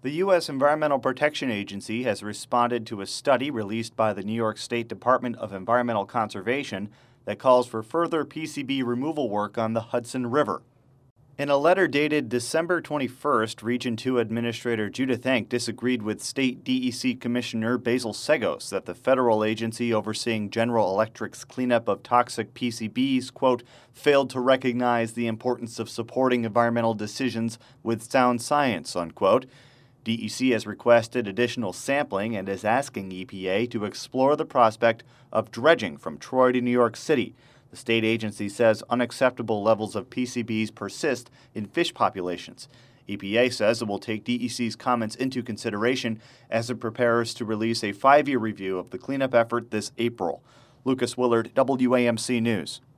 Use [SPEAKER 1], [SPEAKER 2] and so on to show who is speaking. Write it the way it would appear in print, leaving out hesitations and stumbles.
[SPEAKER 1] The U.S. Environmental Protection Agency has responded to a study released by the New York State Department of Environmental Conservation that calls for further PCB removal work on the Hudson River. In a letter dated December 21st, Region 2 Administrator Judith Enck disagreed with State DEC Commissioner Basil Seggos that the federal agency overseeing General Electric's cleanup of toxic PCBs, quote, failed to recognize the importance of supporting environmental decisions with sound science, unquote. DEC has requested additional sampling and is asking EPA to explore the prospect of dredging from Troy to New York City. The state agency says unacceptable levels of PCBs persist in fish populations. EPA says it will take DEC's comments into consideration as it prepares to release a 5-year review of the cleanup effort this April. Lucas Willard, WAMC News.